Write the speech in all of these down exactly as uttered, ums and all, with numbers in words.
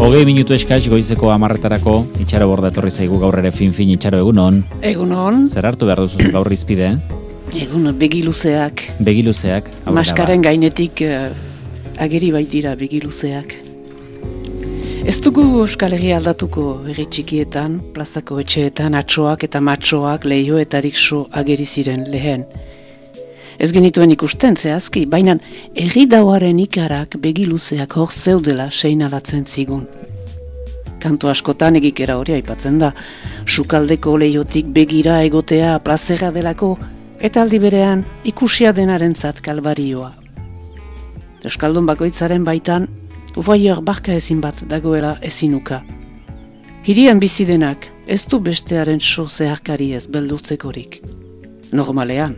Hogei minutu eskaz goizeko hamarretarako, Itxaro Borda etorri zaigu gaur ere fin-fin. Itxaro, egunon. Egunon. Zer hartu behar duzu gaur izpide? Egunon, begiluzeak. Begiluzeak. Maskaren gainetik uh, ageri baitira begiluzeak. Ez dugu Euskal Herria aldatuko herri txikietan, plazako etxeetan, atxoak eta matxoak lehioetarik so ageri ziren lehen. Ez genituen ikusten zehazki, baina herri dauaren ikarak begiluzeak hor zeudela seinalatzen zigun. Kantu askotan egikera hori aipatzen da, sukaldeko lehiotik begira egotea plazera delako, eta aldi berean ikusia denarentzat kalbarioa. Euskaldun bakoitzaren baitan, voyeur barka ezin bat dagoela ezinuka. Hirian bizi denak ez du bestearen so zeharkari ez beldurtzekorik. Normalean.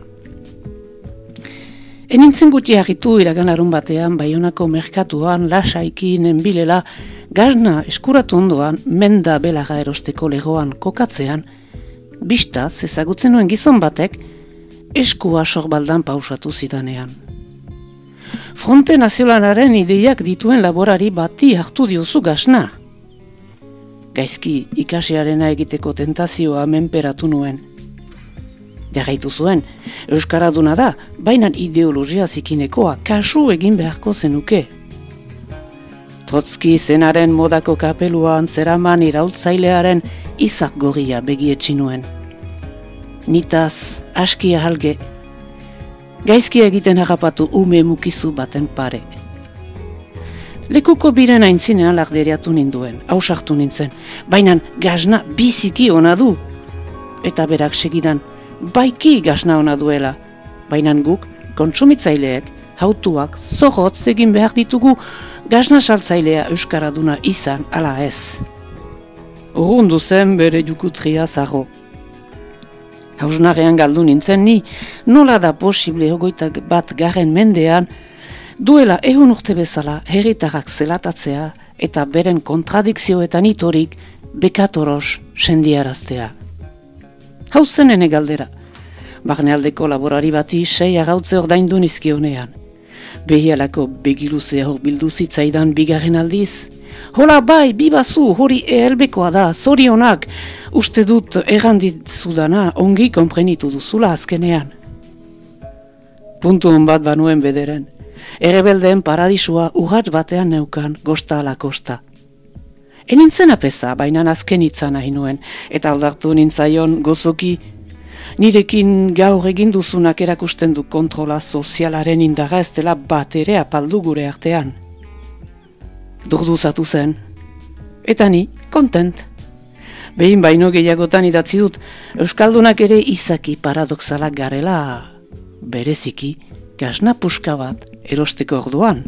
Enintzen guti harritu iragan larun batean, Baionako merkatuan, lasaiki nenbilela, gazna eskuratu ondoan, menda belarra erosteko legoan kokatzean, bistaz ezagutzen nuen gizon batek, eskua sorbaldan pausatu zidanean. Fronte Nazionalaren ideiak dituen laborari bati hartu diozu gazna. Gaizki ikasiarena egiteko tentazioa menperatu nuen. Jarraitu zuen, euskaraduna da, baina ideologia zikinekoa kasu egin beharko zenuke. Trotski zenaren modako kapeluan zeraman iraultzailearen izak gorria begietsi nuen. Nitaz, aski ahalge, gaizki egiten harrapatu ume mukizu baten pare. Lekuko biren aintzinean larderiatu ninduen, hausartu nintzen, baina gazna biziki ona du. Eta berak segidan, baiki gazna ona duela, baina guk, kontsumitzaileek, hautuak, zorrotz egin behar ditugu gazna saltzailea euskaraduna izan ala ez. Urrundu zen bere jukutria zarro. Hausnarrean galdu nintzen ni, nola da posible hogeita bat garren mendean, duela ehun urte bezala herritarrak zelatatzea eta beren kontradikzioetan itorik bekatoros sendiaraztea. Hauzen ene galdera. Barnealdeko laborari bati sei agautze ordaindu nizkionean. Behialako begiluzea hor bildu zitzaidan bigarren aldiz. Hola bai, bibazu, hori ehelbekoa da, zorionak, uste dut erranditzudana ongi konprenitu duzula azkenean. Puntu hon bat banuen bederen. Errebeldeen paradisua urrat batean neukan, gosta ala kosta. Enintzen apesa, baina azken hitza nahi nuen, eta aldartu nintzaion gozoki, nirekin gaur egin duzunak erakusten du kontrola sozialaren indaga ez dela bat ere apaldu gure artean. Durduzatu zen, eta ni kontent. Behin baino gehiagotan idatzi dut, euskaldunak ere izaki paradoxalak garela, bereziki, gazna puska bat erosteko orduan.